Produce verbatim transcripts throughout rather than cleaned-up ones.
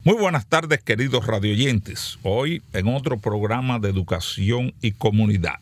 Muy buenas tardes, queridos radioyentes. Hoy en otro programa de educación y comunidad.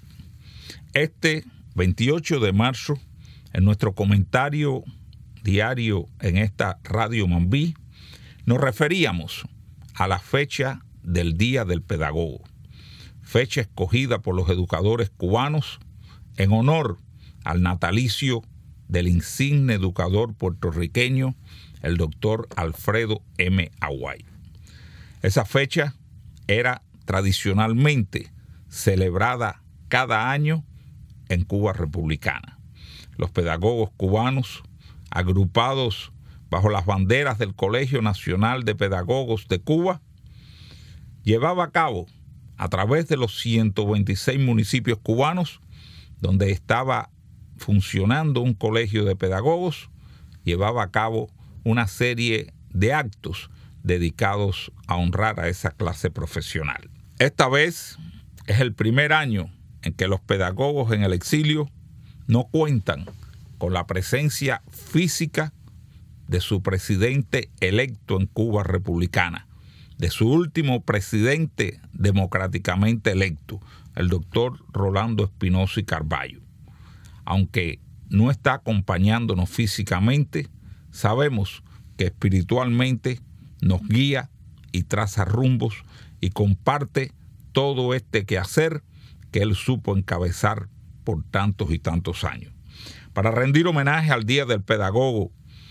Este veintiocho de marzo, en nuestro comentario diario en esta Radio Mambí, nos referíamos a la fecha del Día del Pedagogo, fecha escogida por los educadores cubanos en honor al natalicio del insigne educador puertorriqueño, el doctor Alfredo M. Aguayo. Esa fecha era tradicionalmente celebrada cada año en Cuba republicana. Los pedagogos cubanos, agrupados bajo las banderas del Colegio Nacional de Pedagogos de Cuba, llevaba a cabo a través de los ciento veintiséis municipios cubanos, donde estaba funcionando un colegio de pedagogos, llevaba a cabo una serie de actos dedicados a honrar a esa clase profesional. Esta vez es el primer año en que los pedagogos en el exilio no cuentan con la presencia física de su presidente electo en Cuba republicana, de su último presidente democráticamente electo, el doctor Rolando Espinosa y Carballo. Aunque no está acompañándonos físicamente, sabemos que espiritualmente nos guía y traza rumbos y comparte todo este quehacer que él supo encabezar por tantos y tantos años. Para rendir homenaje al Día del Pedagogo,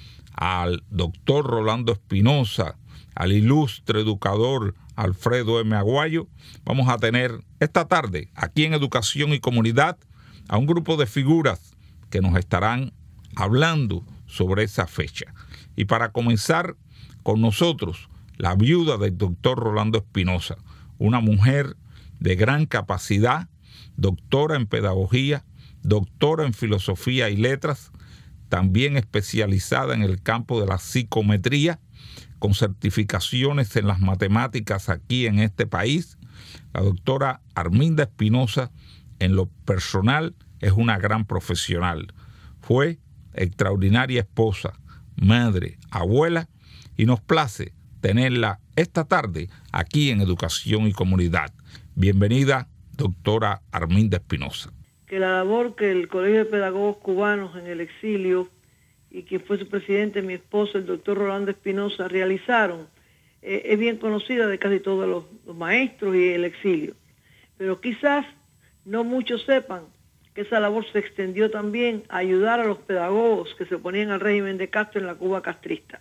al doctor Rolando Espinosa, al ilustre educador Alfredo M. Aguayo, vamos a tener esta tarde aquí en Educación y Comunidad a un grupo de figuras que nos estarán hablando sobre esa fecha. Y para comenzar con nosotros, la viuda del doctor Rolando Espinosa, una mujer de gran capacidad, doctora en pedagogía, doctora en filosofía y letras, también especializada en el campo de la psicometría, con certificaciones en las matemáticas aquí en este país. La doctora Arminda Espinosa, en lo personal, es una gran profesional. Fue extraordinaria esposa, madre, abuela, y nos place tenerla esta tarde aquí en Educación y Comunidad. Bienvenida, doctora Arminda Espinosa. Que la labor que el Colegio de Pedagogos Cubanos en el exilio y quien fue su presidente, mi esposo, el doctor Rolando Espinosa, realizaron, eh, es bien conocida de casi todos los, los maestros y el exilio. Pero quizás no muchos sepan que esa labor se extendió también a ayudar a los pedagogos que se oponían al régimen de Castro en la Cuba castrista.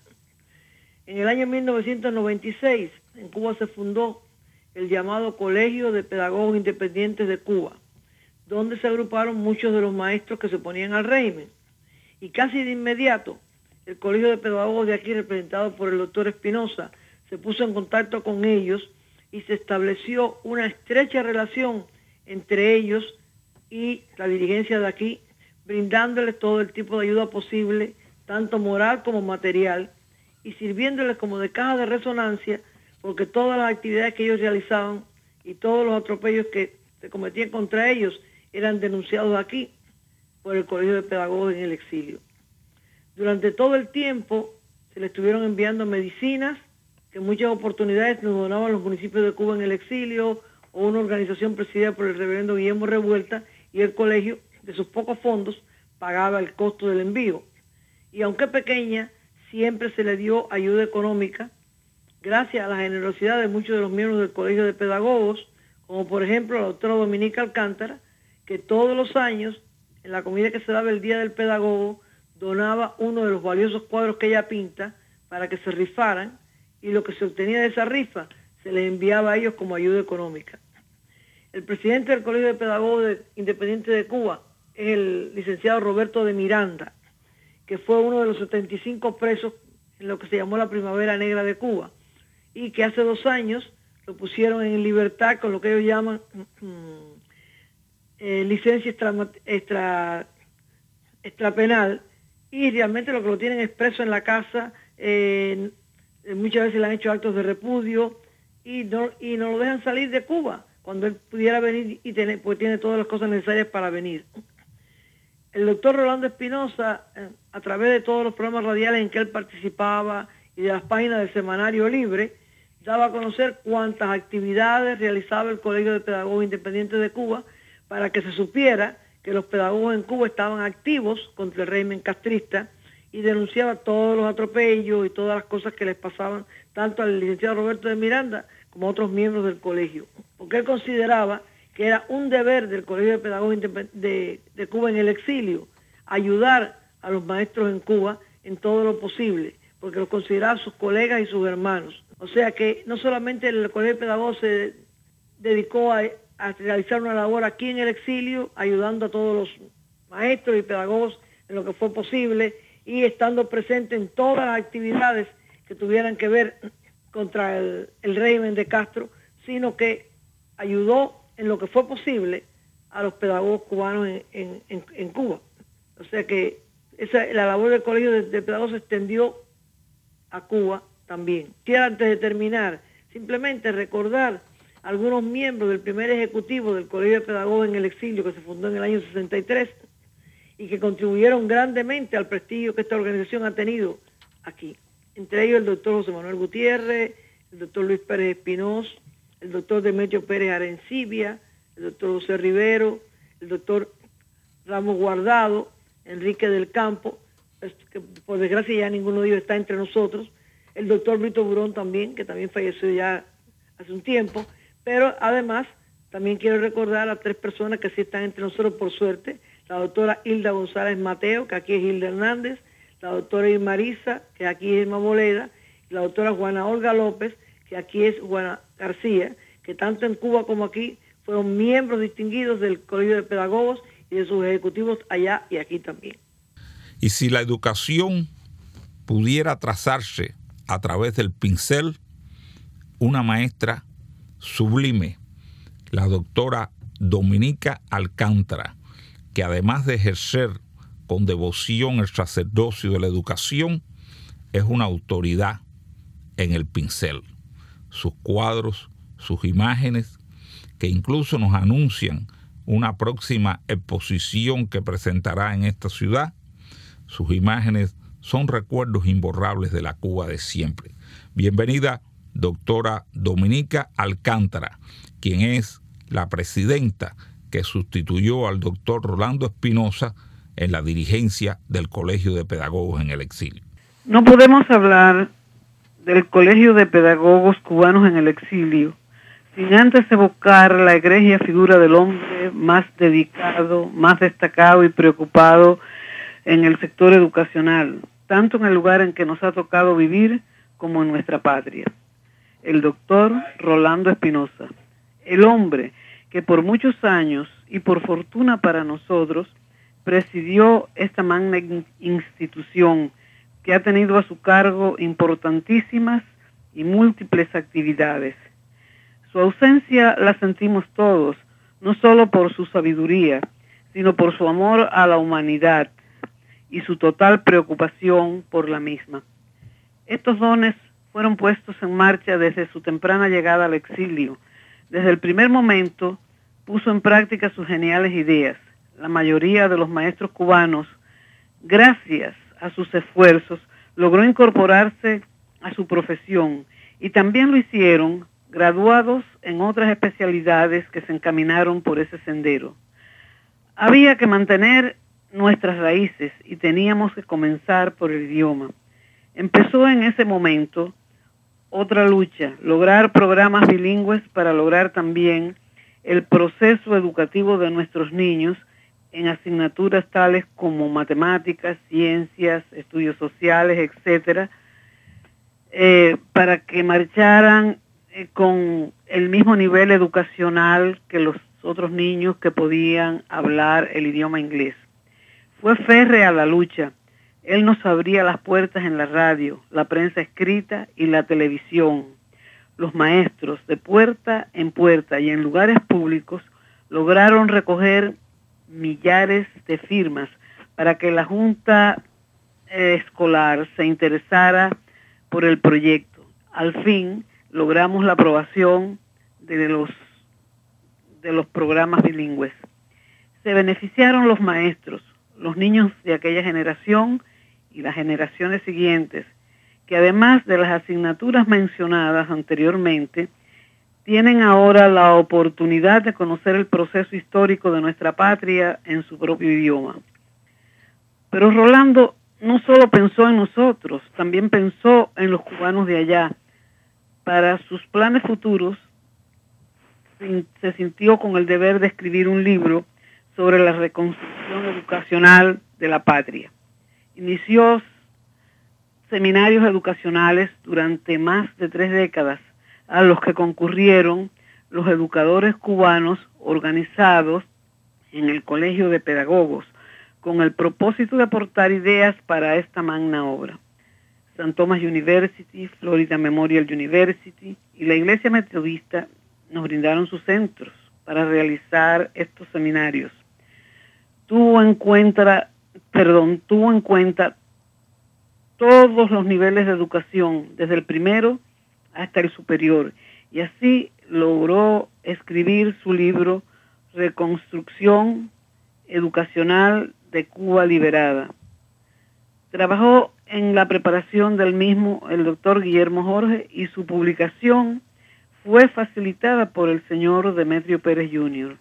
En el año mil novecientos noventa y seis, en Cuba se fundó el llamado Colegio de Pedagogos Independientes de Cuba, donde se agruparon muchos de los maestros que se oponían al régimen. Y casi de inmediato, el Colegio de Pedagogos de aquí, representado por el doctor Espinosa, se puso en contacto con ellos y se estableció una estrecha relación entre ellos y la dirigencia de aquí, brindándoles todo el tipo de ayuda posible, tanto moral como material, y sirviéndoles como de caja de resonancia, porque todas las actividades que ellos realizaban y todos los atropellos que se cometían contra ellos eran denunciados aquí por el Colegio de Pedagogos en el exilio. Durante todo el tiempo se le estuvieron enviando medicinas, que en muchas oportunidades nos donaban los municipios de Cuba en el exilio, o una organización presidida por el reverendo Guillermo Revuelta, y el colegio, de sus pocos fondos, pagaba el costo del envío. Y aunque pequeña, siempre se le dio ayuda económica, gracias a la generosidad de muchos de los miembros del Colegio de Pedagogos, como por ejemplo la doctora Dominica Alcántara, que todos los años, en la comida que se daba el Día del Pedagogo, donaba uno de los valiosos cuadros que ella pinta para que se rifaran, y lo que se obtenía de esa rifa se les enviaba a ellos como ayuda económica. El presidente del Colegio de Pedagogos de, Independiente de Cuba es el licenciado Roberto de Miranda, que fue uno de los setenta y cinco presos en lo que se llamó la Primavera Negra de Cuba, y que hace dos años lo pusieron en libertad con lo que ellos llaman eh, licencia extra, extra, extrapenal, y realmente lo que lo tienen es preso en la casa. Eh, muchas veces le han hecho actos de repudio y no, y no lo dejan salir de Cuba cuando él pudiera venir, y tener, pues tiene todas las cosas necesarias para venir. El doctor Rolando Espinosa, a través de todos los programas radiales en que él participaba y de las páginas del Semanario Libre, daba a conocer cuántas actividades realizaba el Colegio de Pedagogos Independientes de Cuba para que se supiera que los pedagogos en Cuba estaban activos contra el régimen castrista, y denunciaba todos los atropellos y todas las cosas que les pasaban tanto al licenciado Roberto de Miranda como a otros miembros del colegio, porque él consideraba que era un deber del Colegio de Pedagogos de, de Cuba en el exilio ayudar a los maestros en Cuba en todo lo posible, porque los consideraba sus colegas y sus hermanos. O sea que no solamente el Colegio de Pedagogos se dedicó a, a realizar una labor aquí en el exilio, ayudando a todos los maestros y pedagogos en lo que fue posible y estando presente en todas las actividades que tuvieran que ver contra el, el régimen de Castro, sino que ayudó en lo que fue posible a los pedagogos cubanos en, en, en, en Cuba. O sea que esa, la labor del Colegio de, de Pedagogos se extendió a Cuba también. Quiero, antes de terminar, simplemente recordar a algunos miembros del primer ejecutivo del Colegio de Pedagogos en el exilio, que se fundó en el año sesenta y tres, y que contribuyeron grandemente al prestigio que esta organización ha tenido aquí. Entre ellos el doctor José Manuel Gutiérrez, el doctor Luis Pérez Espinoz, el doctor Demetrio Pérez Arencibia, el doctor José Rivero, el doctor Ramos Guardado, Enrique del Campo, que por desgracia ya ninguno de ellos está entre nosotros, el doctor Brito Burón también, que también falleció ya hace un tiempo, pero además también quiero recordar a tres personas que sí están entre nosotros por suerte: la doctora Hilda González Mateo, que aquí es Hilda Hernández, la doctora Irma Marisa, que aquí es Irma Boleda, y la doctora Juana Olga López, que aquí es Juana García, que tanto en Cuba como aquí fueron miembros distinguidos del Colegio de Pedagogos y de sus ejecutivos allá y aquí también. Y si la educación pudiera trazarse a través del pincel, una maestra sublime, la doctora Dominica Alcántara, que además de ejercer con devoción el sacerdocio de la educación, es una autoridad en el pincel. Sus cuadros, sus imágenes, que incluso nos anuncian una próxima exposición que presentará en esta ciudad, sus imágenes son recuerdos imborrables de la Cuba de siempre. Bienvenida, doctora Dominica Alcántara, quien es la presidenta que sustituyó al doctor Rolando Espinosa en la dirigencia del Colegio de Pedagogos en el exilio. No podemos hablar del Colegio de Pedagogos Cubanos en el exilio sin antes evocar la egregia figura del hombre más dedicado, más destacado y preocupado en el sector educacional, tanto en el lugar en que nos ha tocado vivir como en nuestra patria. El doctor Rolando Espinosa, el hombre que por muchos años y por fortuna para nosotros presidió esta magna institución que ha tenido a su cargo importantísimas y múltiples actividades. Su ausencia la sentimos todos, no solo por su sabiduría, sino por su amor a la humanidad y su total preocupación por la misma. Estos dones fueron puestos en marcha desde su temprana llegada al exilio. Desde el primer momento puso en práctica sus geniales ideas. La mayoría de los maestros cubanos, gracias a sus esfuerzos, logró incorporarse a su profesión y también lo hicieron graduados en otras especialidades que se encaminaron por ese sendero. Había que mantener nuestras raíces y teníamos que comenzar por el idioma. Empezó en ese momento otra lucha, lograr programas bilingües para lograr también el proceso educativo de nuestros niños en asignaturas tales como matemáticas, ciencias, estudios sociales, etcétera, eh, para que marcharan eh, con el mismo nivel educacional que los otros niños que podían hablar el idioma inglés. Fue férrea la lucha. Él nos abría las puertas en la radio, la prensa escrita y la televisión. Los maestros, de puerta en puerta y en lugares públicos, lograron recoger millares de firmas para que la Junta eh, Escolar se interesara por el proyecto. Al fin logramos la aprobación de los, de los programas bilingües. Se beneficiaron los maestros, los niños de aquella generación y las generaciones siguientes, que además de las asignaturas mencionadas anteriormente, tienen ahora la oportunidad de conocer el proceso histórico de nuestra patria en su propio idioma. Pero Rolando no solo pensó en nosotros, también pensó en los cubanos de allá. Para sus planes futuros, se sintió con el deber de escribir un libro sobre la reconstrucción educacional de la patria. Inició seminarios educacionales durante más de tres décadas, a los que concurrieron los educadores cubanos organizados en el Colegio de Pedagogos, con el propósito de aportar ideas para esta magna obra. Saint Thomas University, Florida Memorial University y la Iglesia Metodista nos brindaron sus centros para realizar estos seminarios. Tuvo en cuenta, perdón, tuvo en cuenta todos los niveles de educación, desde el primero hasta el superior, y así logró escribir su libro Reconstrucción Educacional de Cuba Liberada. Trabajó en la preparación del mismo el doctor Guillermo Jorge y su publicación fue facilitada por el señor Demetrio Pérez junior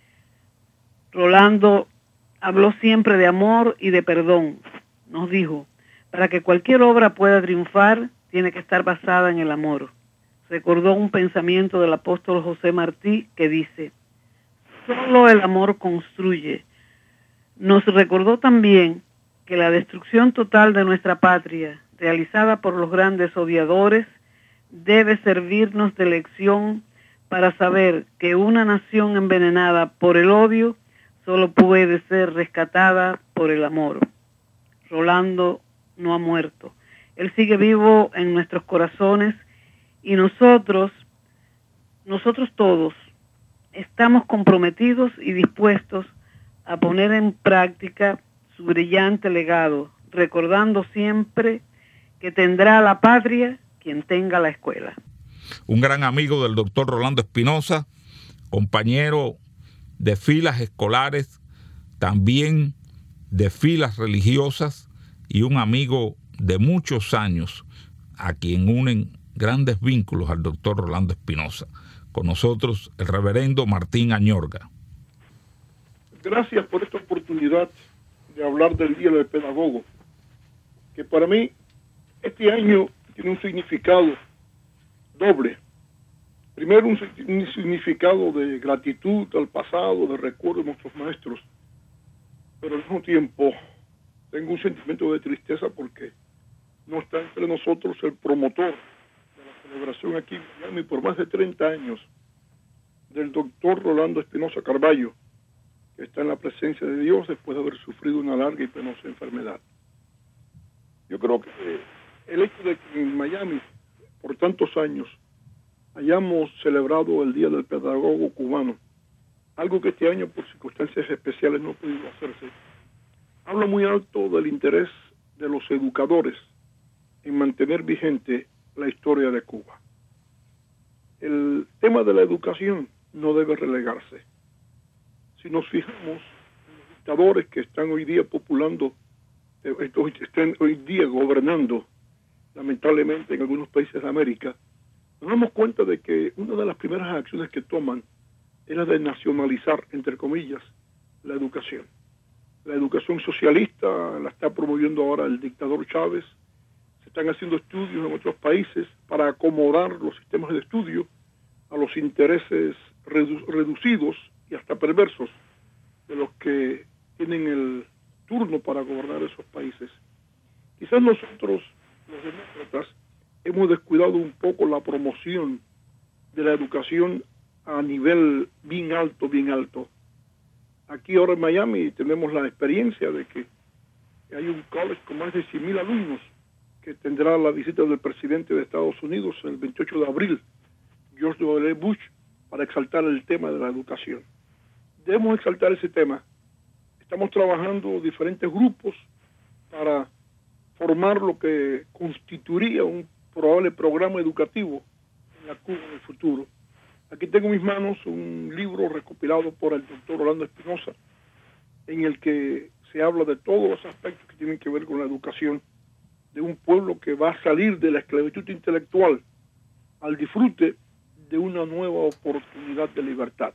Rolando habló siempre de amor y de perdón. Nos dijo, para que cualquier obra pueda triunfar, tiene que estar basada en el amor. Recordó un pensamiento del apóstol José Martí que dice, solo el amor construye. Nos recordó también que la destrucción total de nuestra patria, realizada por los grandes odiadores, debe servirnos de lección para saber que una nación envenenada por el odio solo puede ser rescatada por el amor. Rolando no ha muerto. Él sigue vivo en nuestros corazones y nosotros, nosotros todos, estamos comprometidos y dispuestos a poner en práctica su brillante legado, recordando siempre que tendrá la patria quien tenga la escuela. Un gran amigo del doctor Rolando Espinosa, compañero de filas escolares, también de filas religiosas y un amigo de muchos años a quien unen grandes vínculos al doctor Rolando Espinosa. Con nosotros el reverendo Martín Añorga. Gracias por esta oportunidad de hablar del Día del Pedagogo, que para mí este año tiene un significado doble. Primero, un, un significado de gratitud al pasado, de recuerdo de nuestros maestros, pero al mismo tiempo tengo un sentimiento de tristeza porque no está entre nosotros el promotor de la celebración aquí en Miami por más de treinta años, del doctor Rolando Espinosa Carballo, que está en la presencia de Dios después de haber sufrido una larga y penosa enfermedad. Yo creo que el hecho de que en Miami, por tantos años, hayamos celebrado el Día del Pedagogo Cubano, algo que este año por circunstancias especiales no ha podido hacerse, habla muy alto del interés de los educadores en mantener vigente la historia de Cuba. El tema de la educación no debe relegarse. Si nos fijamos en los dictadores que están hoy día populando, eh, están hoy día gobernando, lamentablemente en algunos países de América, nos damos cuenta de que una de las primeras acciones que toman es la de nacionalizar, entre comillas, la educación. La educación socialista la está promoviendo ahora el dictador Chávez. Se están haciendo estudios en otros países para acomodar los sistemas de estudio a los intereses redu- reducidos y hasta perversos de los que tienen el turno para gobernar esos países. Quizás nosotros, los demócratas, hemos descuidado un poco la promoción de la educación a nivel bien alto, bien alto. Aquí ahora en Miami tenemos la experiencia de que hay un college con más de cien mil alumnos que tendrá la visita del presidente de Estados Unidos el veintiocho de abril, George W. Bush, para exaltar el tema de la educación. Debemos exaltar ese tema. Estamos trabajando diferentes grupos para formar lo que constituiría un probable programa educativo en la Cuba en el futuro. Aquí tengo en mis manos un libro recopilado por el doctor Rolando Espinosa, en el que se habla de todos los aspectos que tienen que ver con la educación de un pueblo que va a salir de la esclavitud intelectual al disfrute de una nueva oportunidad de libertad.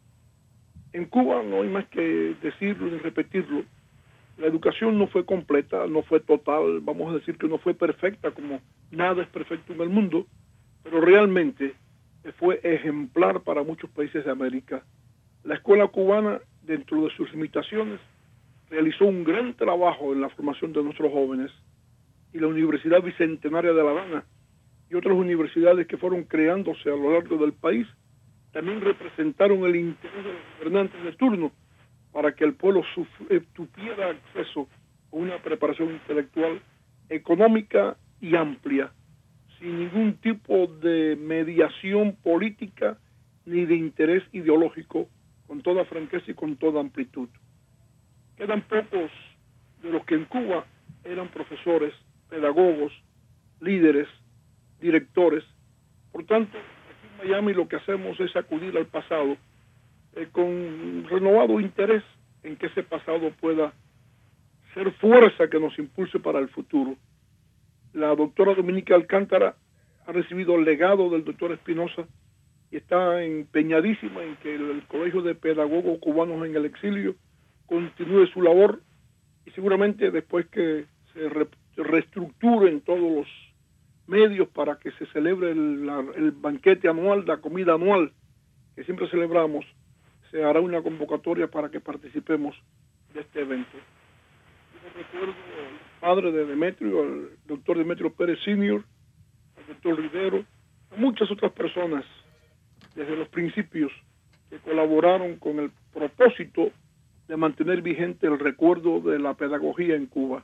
En Cuba no hay más que decirlo ni repetirlo. La educación no fue completa, no fue total, vamos a decir que no fue perfecta, como nada es perfecto en el mundo, pero realmente fue ejemplar para muchos países de América. La escuela cubana, dentro de sus limitaciones, realizó un gran trabajo en la formación de nuestros jóvenes, y la Universidad Bicentenaria de La Habana y otras universidades que fueron creándose a lo largo del país también representaron el interés de los gobernantes de turno para que el pueblo suf- tuviera acceso a una preparación intelectual, económica y amplia, sin ningún tipo de mediación política ni de interés ideológico, con toda franqueza y con toda amplitud. Quedan pocos de los que en Cuba eran profesores, pedagogos, líderes, directores. Por tanto, aquí en Miami lo que hacemos es acudir al pasado eh, con renovado interés en que ese pasado pueda ser fuerza que nos impulse para el futuro. La doctora Dominica Alcántara ha recibido el legado del doctor Espinosa y está empeñadísima en que el, el Colegio de Pedagogos Cubanos en el Exilio continúe su labor, y seguramente después que se re, reestructuren todos los medios para que se celebre el, la, el banquete anual, la comida anual que siempre celebramos, se hará una convocatoria para que participemos de este evento. Yo recuerdo al padre de Demetrio, al doctor Demetrio Pérez senior, al doctor Rivero, a muchas otras personas desde los principios que colaboraron con el propósito de mantener vigente el recuerdo de la pedagogía en Cuba.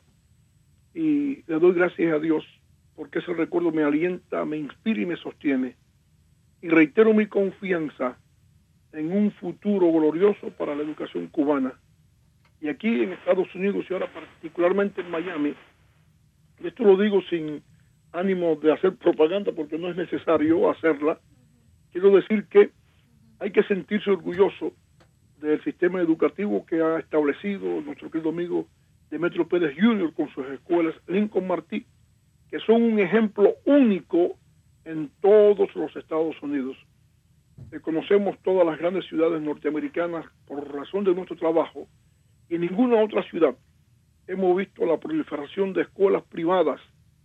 Y le doy gracias a Dios porque ese recuerdo me alienta, me inspira y me sostiene. Y reitero mi confianza en un futuro glorioso para la educación cubana. Y aquí en Estados Unidos y ahora particularmente en Miami, y esto lo digo sin ánimo de hacer propaganda porque no es necesario hacerla, quiero decir que hay que sentirse orgulloso del sistema educativo que ha establecido nuestro querido amigo Demetrio Pérez junior con sus escuelas Lincoln Martí, que son un ejemplo único en todos los Estados Unidos. Eh, conocemos todas las grandes ciudades norteamericanas por razón de nuestro trabajo, y en ninguna otra ciudad hemos visto la proliferación de escuelas privadas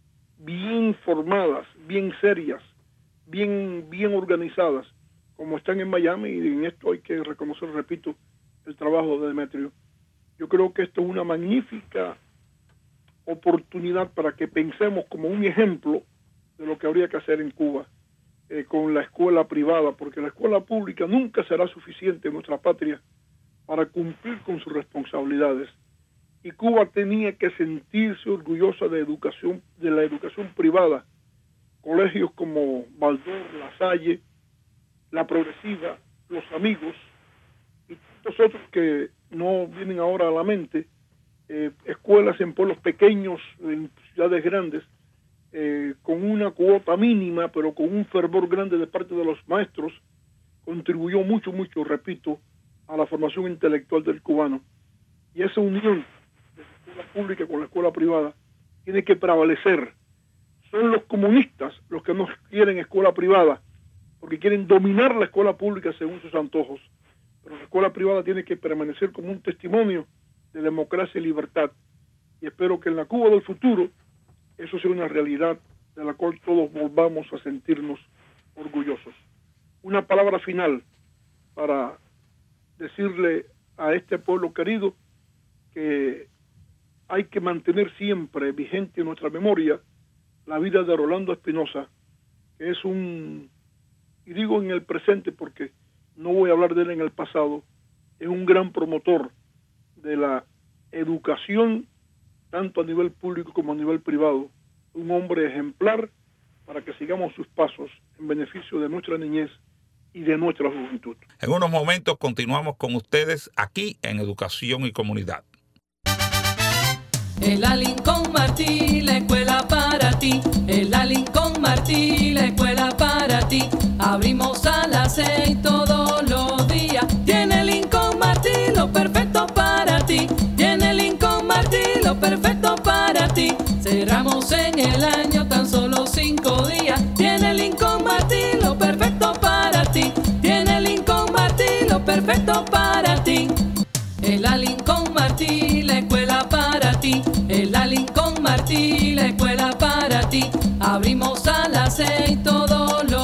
bien formadas, bien serias, bien, bien organizadas, como están en Miami, y en esto hay que reconocer, repito, el trabajo de Demetrio. Yo creo que esto es una magnífica oportunidad para que pensemos como un ejemplo de lo que habría que hacer en Cuba eh, con la escuela privada, porque la escuela pública nunca será suficiente en nuestra patria para cumplir con sus responsabilidades. Y Cuba tenía que sentirse orgullosa de educación, de la educación privada. Colegios como Baldor, La Salle, La Progresiva, Los Amigos y tantos otros que no vienen ahora a la mente, eh, escuelas en pueblos pequeños, en ciudades grandes, eh, con una cuota mínima, pero con un fervor grande de parte de los maestros, contribuyó mucho, mucho, repito, a la formación intelectual del cubano. Y esa unión de la escuela pública con la escuela privada tiene que prevalecer. Son los comunistas los que no quieren escuela privada, porque quieren dominar la escuela pública según sus antojos. Pero la escuela privada tiene que permanecer como un testimonio de democracia y libertad. Y espero que en la Cuba del futuro eso sea una realidad de la cual todos volvamos a sentirnos orgullosos. Una palabra final para decirle a este pueblo querido que hay que mantener siempre vigente en nuestra memoria la vida de Rolando Espinosa, que es un, y digo en el presente porque no voy a hablar de él en el pasado, es un gran promotor de la educación tanto a nivel público como a nivel privado, un hombre ejemplar para que sigamos sus pasos en beneficio de nuestra niñez y de nuestra juventud. En unos momentos continuamos con ustedes aquí en Educación y Comunidad. En la Lincoln Martí, la escuela para ti. En la Lincoln Martí, la escuela para ti. Abrimos a las seis todos los días. Tiene Lincoln Martí lo perfecto para ti. Tiene Lincoln Martí lo perfecto para ti. Cerramos el Abrimos a las seis todos los